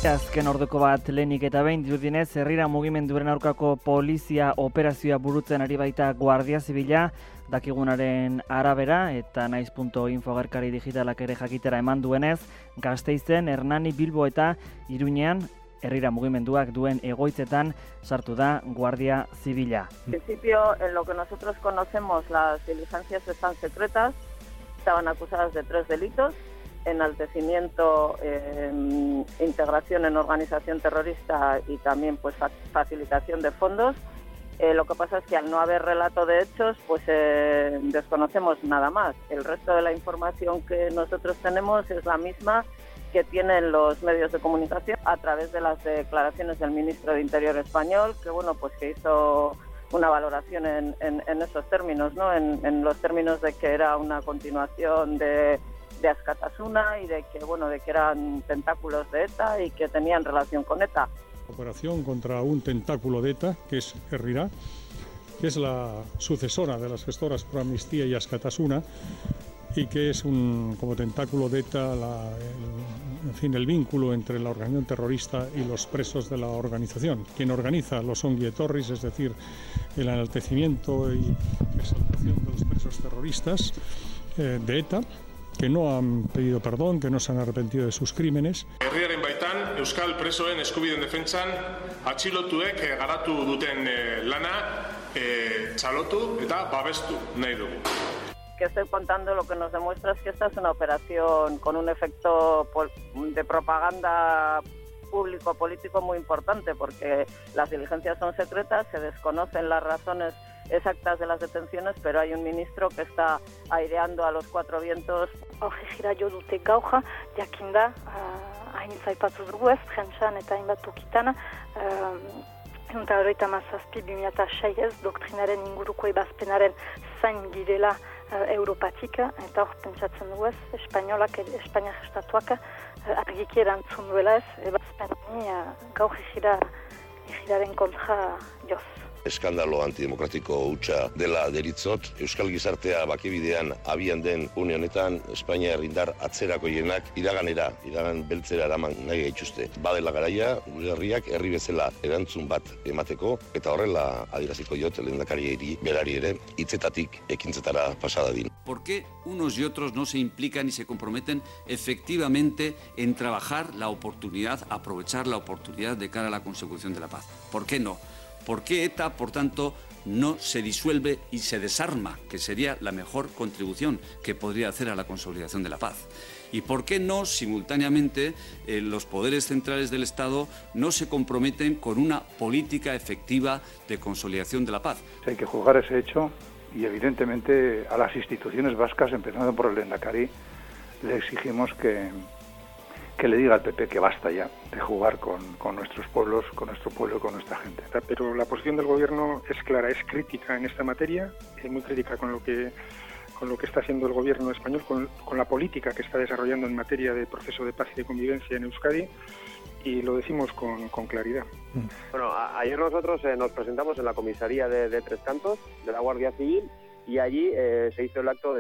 Azken orduko bat lehenik eta behin dirudienez, herrira mugimenduaren aurkako polizia operazioa burutzen ari baita Guardia Zibila, dakigunaren arabera, eta naiz.info agerkari digitalak ere jakitera eman duenez, Gasteizen, Hernani, Bilbo eta Iruñean herrira mugimenduak duen egoitzetan sartu da Guardia Zibila. En principio, en lo que nosotros conocemos, las diligencias están secretas, estaban acusadas de 3 delitos. Enaltecimiento, integración en organización terrorista y también pues facilitación de fondos. Lo que pasa es que al no haber relato de hechos, pues desconocemos nada más. El resto de la información que nosotros tenemos es la misma que tienen los medios de comunicación a través de las declaraciones del ministro de Interior español, que bueno, pues que hizo una valoración en esos términos, ¿no? En los términos de que era una continuación de Askatasuna y de que eran tentáculos de ETA y que tenían relación con ETA. Operación contra un tentáculo de ETA, que es Herrira, que es la sucesora de las gestoras Pro Amnistía y Askatasuna, y que es como tentáculo de ETA el vínculo entre la organización terrorista y los presos de la organización. Quien organiza los ongi etorris, es decir, el enaltecimiento y exaltación de los presos terroristas de ETA, que no han pedido perdón, que no se han arrepentido de sus crímenes. Herriaren baitan, Euskal presoen eskubideen defentsan, atxilotuek garatu duten lana txalotu eta babestu nahi dugu. Que estoy contando lo que nos demuestra es que esta es una operación con un efecto de propaganda público-político muy importante, porque las diligencias son secretas, se desconocen las razones exactas de las detenciones, pero hay un ministro que está aireando a los 4 vientos. Horregira jo dute gauja, jakinda, hain zaipatu dugu ez, prentsan eta hainbat tokitan, 1997-2006 ez, doktrinaren inguruko ebazpenaren zain girela Europatik, eta hor pentsatzen dugu ez, Espainiak estatuak argiki erantzun duela ez, ebazpenani gaur egiraren kontra joz. Eskandalo antidemokratiko hutsa dela deritzot, Euskal Gizartea bakebidean abian den une honetan, Espainia indar atzerakoienak iragan beltzera eraman nahi gaituzte. Badela garaia, gure herriak herri bezala erantzun bat emateko, eta horrela adieraziko jot lehendakariari berari ere, hitzetatik ekintzetara pasa dadin. ¿Por qué unos y otros no se implican y se comprometen efectivamente en trabajar la oportunidad, aprovechar la oportunidad de cara a la consecución de la paz? ¿Por qué no? ¿Por qué ETA, por tanto, no se disuelve y se desarma, que sería la mejor contribución que podría hacer a la consolidación de la paz? ¿Y por qué no, simultáneamente, los poderes centrales del Estado no se comprometen con una política efectiva de consolidación de la paz? Hay que juzgar ese hecho y, evidentemente, a las instituciones vascas, empezando por el Lehendakari, le exigimos que le diga al PP que basta ya de jugar con nuestros pueblos, con nuestro pueblo y con nuestra gente. Pero la posición del Gobierno es clara, es crítica en esta materia, es muy crítica con lo que está haciendo el Gobierno español, con la política que está desarrollando en materia de proceso de paz y de convivencia en Euskadi, y lo decimos con claridad. Bueno, ayer nosotros nos presentamos en la comisaría de Tres Cantos, de la Guardia Civil, y allí se hizo el acto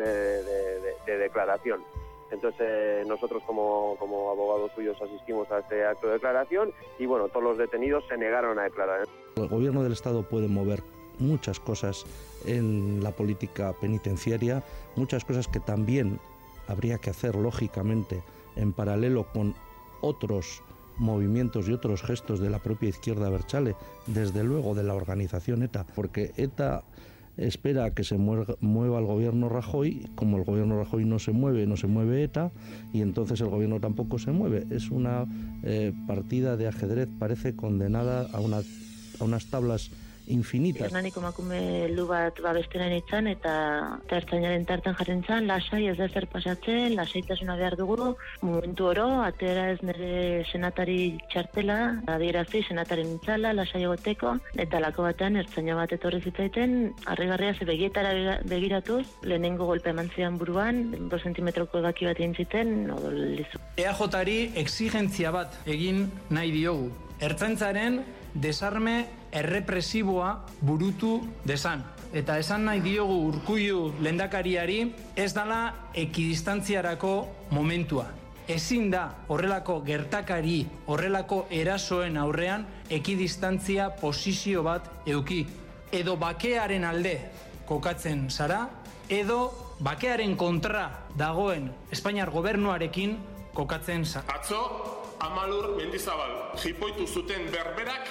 de declaración. Entonces nosotros como abogados suyos asistimos a este acto de declaración y bueno, todos los detenidos se negaron a declarar. El gobierno del Estado puede mover muchas cosas en la política penitenciaria, muchas cosas que también habría que hacer lógicamente en paralelo con otros movimientos y otros gestos de la propia izquierda abertzale, desde luego de la organización ETA, porque ETA espera que se mueva el gobierno Rajoy, como el gobierno Rajoy no se mueve ETA, y entonces el gobierno tampoco se mueve. Es una partida de ajedrez, parece condenada a unas tablas infinitas. Hernaniko emakume heldu bat babestera nintzen eta ertzainaren tartan jarren zan, lasai ez da zer pasatzen, lasaitasuna behar dugu, momentu oro, atera ez nire senatari txartela, adierazi senatari nintzala, lasai egoteko, eta lako batean ertzaina bat etorri zitzaiten, harrigarria ze begietara begiratuz, lehenengo golpe eman zidan buruan, 2 zentimetroko ebaki bat egin ziten, odolizu. EAJari exigentzia bat egin nahi diogu. Ertzaintzaren desarme errepresiboa burutu desan. Eta esan nahi diogu Urkullu lehendakariari ez dala ekidistantziarako momentua. ezin da horrelako gertakari, horrelako erasoen aurrean ekidistantzia posizio bat eduki. Edo bakearen alde kokatzen zara, edo bakearen kontra dagoen Espainiar gobernuarekin kokatzen zara. Atzo, Amalur Mendizabal jipoitu zuten berberak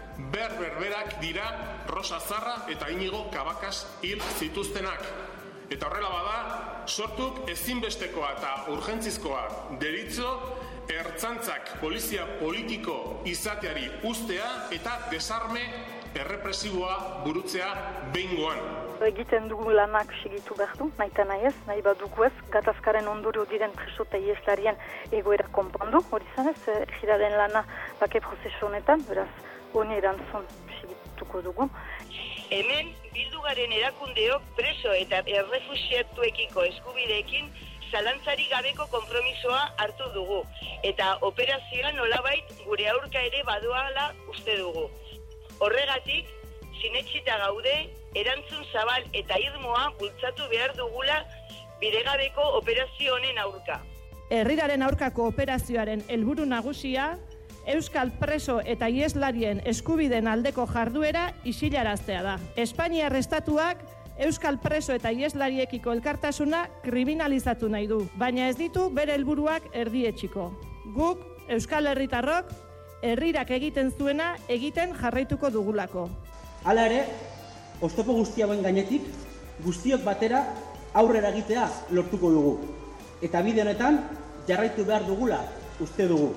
dira Rosa Zarra eta Inigo Kabakas hil zituztenak. Eta horrela bada, sortuk ezinbestekoa eta urgentzizkoa deritzo ertzaintzak polizia politiko izateari ustea eta desarme errepresiboa burutzea behingoan. Egiten dugu lanak segitu behar du, nahi nahi ez, nahi badugu ez, gatazkaren ondorio diren preso eta ieslarien egoera konpondu, hori zanez, giraren lana bake prozesu honetan, beraz, honi erantzun segituko dugu. Hemen, Bildugaren erakundeok preso eta errefuxiatuekiko eskubideekin zalantzari gabeko konpromisoa hartu dugu, eta operazioa nolabait gure aurka ere badoala uste dugu. Horregatik, sinetsita gaude, erantzun zabal eta irmoa bultzatu behar dugula bidegabeko operazio honen aurka. Herriraren aurkako operazioaren helburu nagusia, Euskal preso eta ieslarien eskubideen aldeko jarduera isilaraztea da. Espainiar estatuak Euskal preso eta ieslariekiko elkartasuna kriminalizatu nahi du, baina ez ditu bere helburuak erdietsiko. Guk, Euskal herritarrok, herrirak egiten zuena egiten jarraituko dugulako. Hala ere, oztopo guztiauen gainetik, guztiok batera aurrera egitea lortuko dugu. Eta bide honetan, jarraitu behar dugula uste dugu.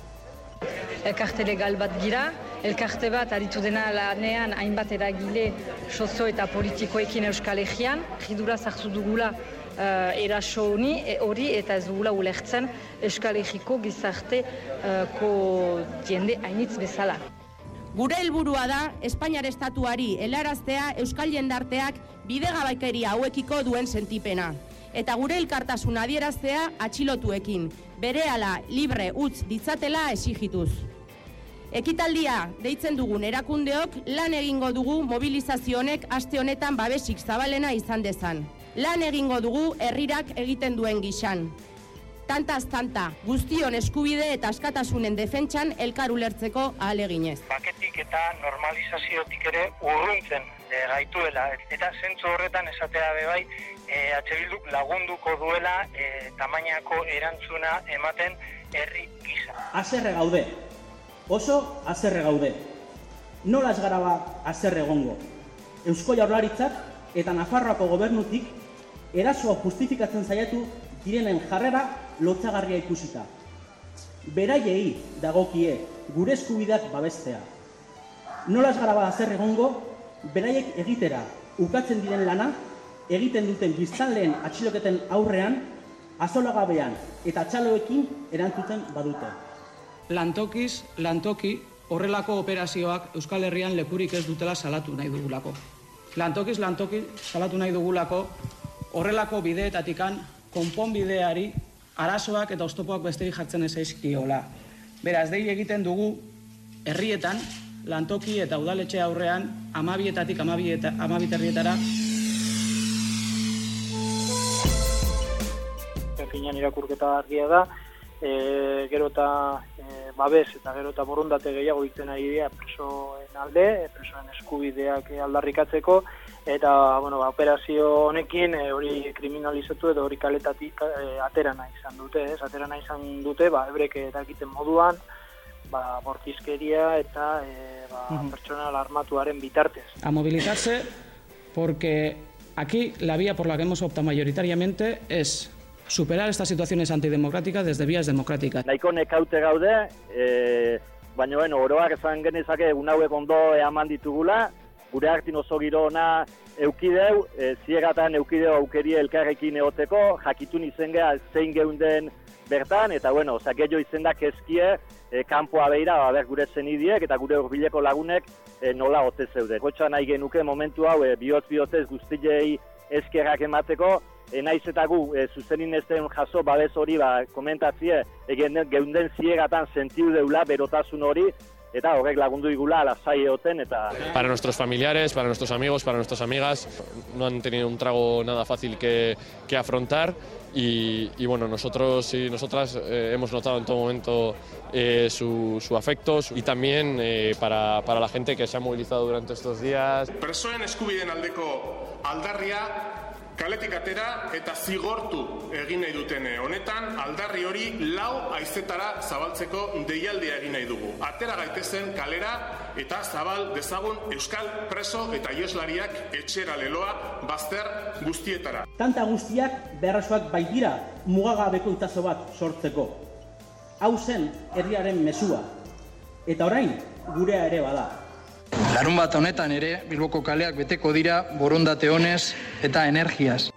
Elkarte legal bat gira, elkarte bat aritu dena lanean hainbat eragile sozio eta politikoekin Euskal Herrian, jidura sartu dugula eraso hori eta ez dugula ulertzen Euskal Herriko gizarteko jende hainitz bezala. Gure helburua da Espainiar estatuari helaraztea Euskal jendarteak bidegabekeria hauekiko duen sentipena. Eta gure elkartasuna adieraztea atxilotuekin, berehala libre utz ditzatela exigituz. Ekitaldia deitzen dugun erakundeok lan egingo dugu mobilizazio honek aste honetan babesik zabalena izan dezan. Lan egingo dugu herrirak egiten duen gisan. Tantaz tanta, guztion eskubide eta askatasunen defentsan elkar ulertzeko ahaleginez. Baketik eta normalizaziotik ere urruntzen gaituela. Eta zentzu horretan esatea bebai, Bilduk lagunduko duela tamainako erantzuna ematen herri gisa. Haserre gaude, oso haserre gaude. Nola ez gara haserre egongo? Eusko Jaurlaritzak eta Nafarroako gobernutik erasoa justifikatzen saiatu direnen jarrera lotsagarria ikusita. Beraiei dagokie gure eskubideak babestea. Nola ez gara haserre egongo, beraiek egitera ukatzen diren lana, egiten duten biztanleen atxiloketen aurrean, azolagabean eta txaloekin erantzuten badute. Lantokiz, lantoki, horrelako operazioak Euskal Herrian lekurik ez dutela salatu nahi dugulako. Lantokiz, lantoki, salatu nahi dugulako, horrelako bideetatikan konponbideari arazoak eta oztopoak besterik jartzen ez zaizkiola. Beraz, dei egiten dugu herrietan, lantoki eta udaletxe aurrean 12etatik 12 herrietara finean irakurketa argia da, gero eta babes eta gero eta borondate gehiago egiten ari dira presoen alde, presoen eskubideak aldarrikatzeko, eta operazio honekin hori kriminalizatu edo hori kaletatik atera nahi izan dute, atera nahi izan dute, ebrek erakiten moduan, bortizkeria eta pertsonal armatuaren bitartez. A movilizarse porque aquí la vía por la que hemos optado mayoritariamente es superar estas situaciones antidemocráticas desde vías democráticas. Nahiko nekaute gaude, baina oroak esan genezake egun hauek ondo eman ditugula, gure hartin oso giro ona eukideu, ziegatan eukideu aukeri elkarrekin egoteko, jakitun izengea zein geunden bertan, eta gehiago izendak ezkie, kanpoa behira, gure zenidiek eta gure urbileko lagunek nola ote zeuden. Gotxa nahi genuke momentu hau, bihotz-bihotzez guztiei eskerrak emateko, naiz eta gu zuzenin ez den jaso babes hori komentatzie geunden ziegatan sentiu deula berotasun hori eta horrek lagundu digula lasai egoten eta... Para nuestros familiares, para nuestros amigos, para nuestras amigas, no han tenido un trago nada fácil que afrontar y bueno, nosotros y nosotras hemos notado en todo momento su afecto y también para la gente que se ha movilizado durante estos días. Presoen eskubideen aldeko aldarria kaletik atera eta zigortu egin nahi duten honetan, aldarri hori 4 haizetara zabaltzeko deialdia egin nahi dugu. Atera gaitezen kalera eta zabal dezagun euskal preso eta ieslariak etxera leloa bazter guztietara. Tanta guztiak beharrezkoak baitira mugagabeko itazo bat sortzeko. Hau zen herriaren mezua, eta orain gurea ere bada. Larunbat honetan ere Bilboko kaleak beteko dira borondate onez eta energiaz.